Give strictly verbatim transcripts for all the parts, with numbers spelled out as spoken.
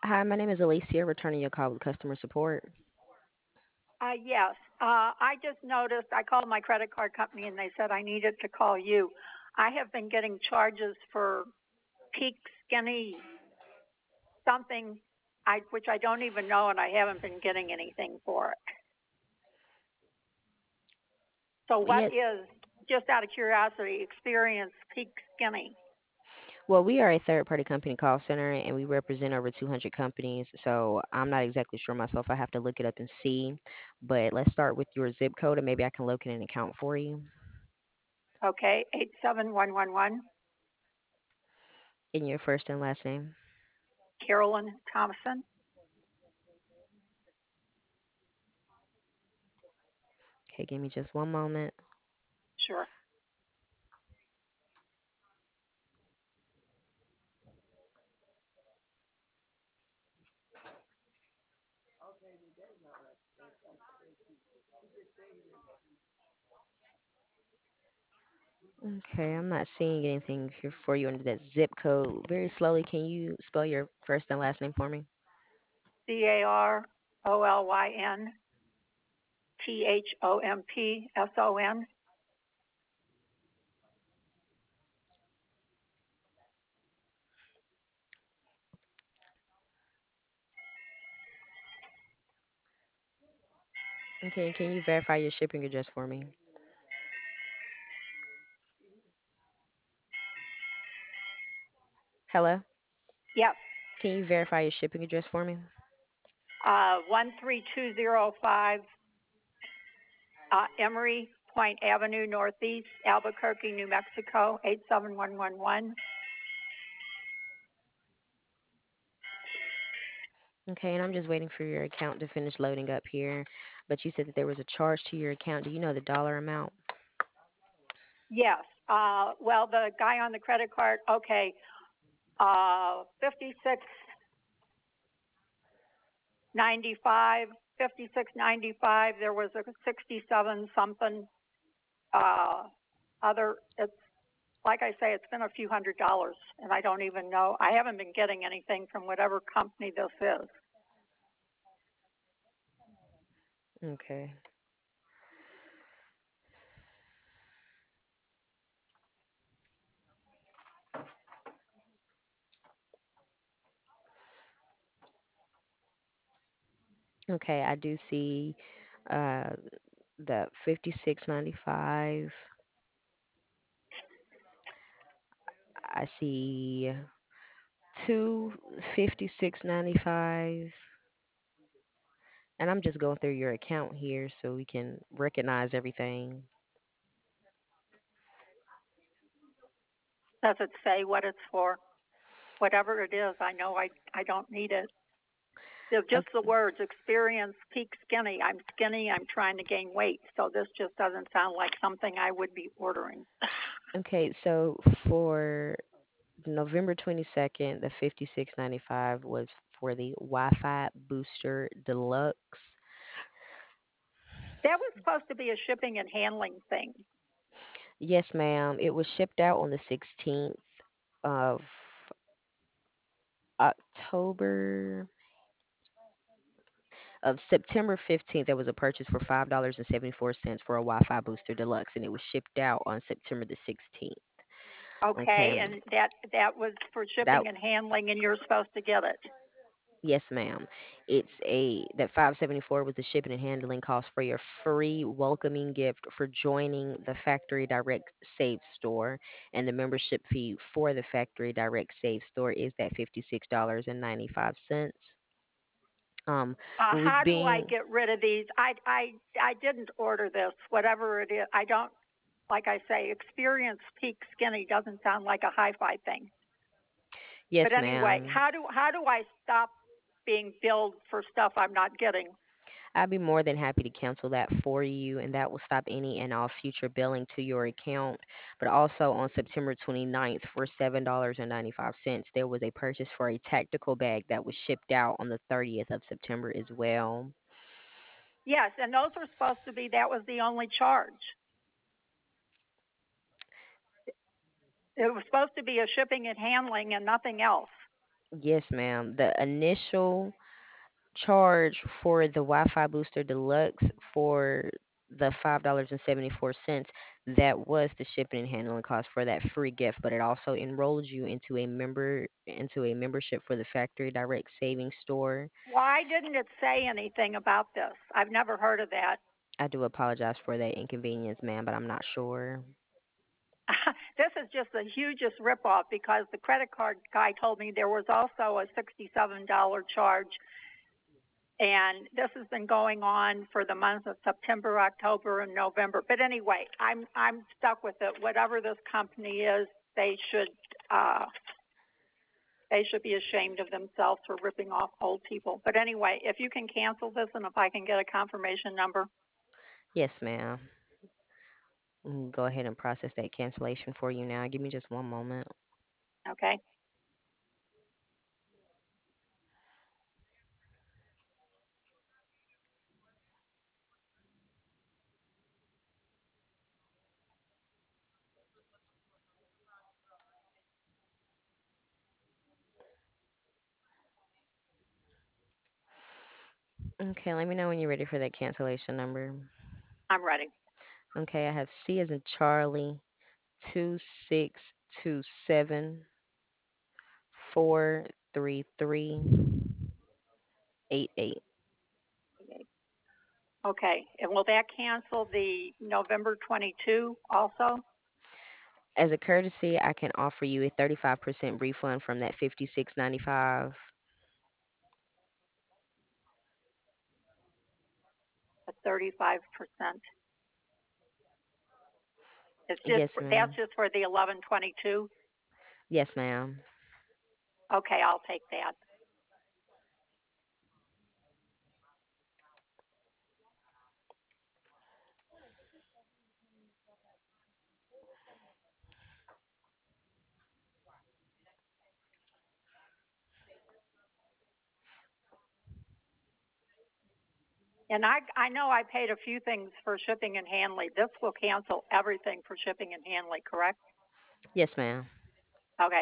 Hi, my name is Alicia, returning your call with customer support. Uh, yes. Uh, I just noticed I called my credit card company and they said I needed to call you. I have been getting charges for peak skinny something, I which I don't even know, and I haven't been getting anything for it. So, what Yes, is, just out of curiosity, experience peak skinny? well, we are a third party company call center and we represent over two hundred companies. So I'm not exactly sure myself. I have to look it up and see. But let's start with your zip code and maybe I can locate an account for you Okay, eight seven one one one. in your first and last name. Carolyn Thompson. Okay, give me just one moment. Sure. Okay, I'm not seeing anything here for you under that zip code. Very slowly, can you spell your first and last name for me? C A R O L Y N T H O M P S O N. Okay, can you verify your shipping address for me? Hello? Yep. Can you verify your shipping address for me? Uh, one three two zero five uh, Emery Point Avenue Northeast, Albuquerque, New Mexico, eight seven one one one. Okay, and I'm just waiting for your account to finish loading up here. But you said that there was a charge to your account. Do you know the dollar amount? Yes. Uh, well, the guy on the credit card, okay, uh, fifty-six ninety-five, fifty-six ninety-five. There was a sixty-seven something. Uh, other, it's like I say, it's been a few hundred dollars, and I don't even know. I haven't been getting anything from whatever company this is. Okay. Okay, I do see uh the fifty-six ninety-five. I see two fifty-six ninety-five. And I'm just going through your account here so we can recognize everything. Does it say what it's for? Whatever it is, I know I I don't need it. So just the Okay. words experience peak skinny. I'm skinny. I'm trying to gain weight. So this just doesn't sound like something I would be ordering. Okay, so for November twenty-second, the fifty-six ninety-five was for the Wi-Fi Booster Deluxe. That was supposed to be a shipping and handling thing. Yes, ma'am. It was shipped out on the sixteenth of October of September fifteenth. There was a purchase for five dollars and seventy-four cents for a Wi-Fi Booster Deluxe, and it was shipped out on September the sixteenth. Okay, Okay, and that that was for that shipping and handling, and you're supposed to get it. yes, ma'am. It's a that five seventy-four was the shipping and handling cost for your free welcoming gift for joining the Factory Direct Save store, and the membership fee for the Factory Direct Save store is that fifty-six dollars and ninety-five cents. Um, Uh, with how do I being get rid of these? I I I didn't order this. Whatever it is, I don't. Like I say, experience peak skinny doesn't sound like a hi-fi thing. yes, But anyway, ma'am. how do how do I stop being billed for stuff I'm not getting? I'd be more than happy to cancel that for you, and that will stop any and all future billing to your account. But also on September twenty-ninth, for seven dollars and ninety-five cents, there was a purchase for a tactical bag that was shipped out on the thirtieth of September as well. Yes, and those were supposed to be, that was the only charge. It was supposed to be a shipping and handling and nothing else. Yes, ma'am. The initial charge for the Wi-Fi Booster Deluxe for the five dollars and seventy-four cents, that was the shipping and handling cost for that free gift, but it also enrolled you into a member into a membership for the Factory Direct Savings Store. Why didn't it say anything about this? I've never heard of that. I do apologize for that inconvenience, ma'am, but I'm not sure. This is just the hugest ripoff because the credit card guy told me there was also a sixty-seven dollars charge, and this has been going on for the months of September, October, and November. But anyway, I'm I'm stuck with it. Whatever this company is, they should uh, they should be ashamed of themselves for ripping off old people. But anyway, if you can cancel this and if I can get a confirmation number, Yes, ma'am. Mm, go ahead and process that cancellation for you now. Give me just one moment. okay? Okay, let me know when you're ready for that cancellation number. I'm ready. Okay, I have C as in Charlie, two six two seven four three three eight eight. Okay, and will that cancel the November twenty-two also? As a courtesy, I can offer you a thirty-five percent refund from that fifty-six ninety-five. A thirty-five percent. It's just Yes, that's ma'am. just for the eleven twenty-two. Yes, ma'am. Okay, I'll take that. And I I know I paid a few things for shipping and handling. This will cancel everything for shipping and handling, correct? Yes, ma'am. Okay.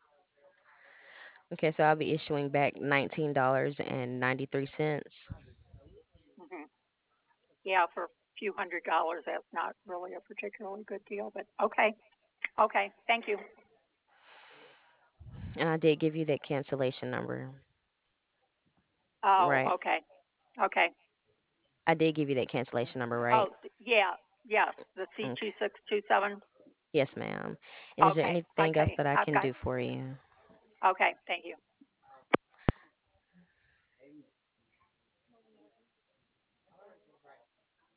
Okay, so I'll be issuing back nineteen dollars and ninety-three cents. hmm Yeah, for a few hundred dollars, that's not really a particularly good deal, but okay. Okay, thank you. And I did give you that cancellation number. Oh, Right. okay. Okay. I did give you that cancellation number, right? Oh, yeah. Yes, the C Okay. two six two seven. Yes, ma'am. And is there Okay. anything else Okay. that I I've can got. do for you? Okay. Thank you.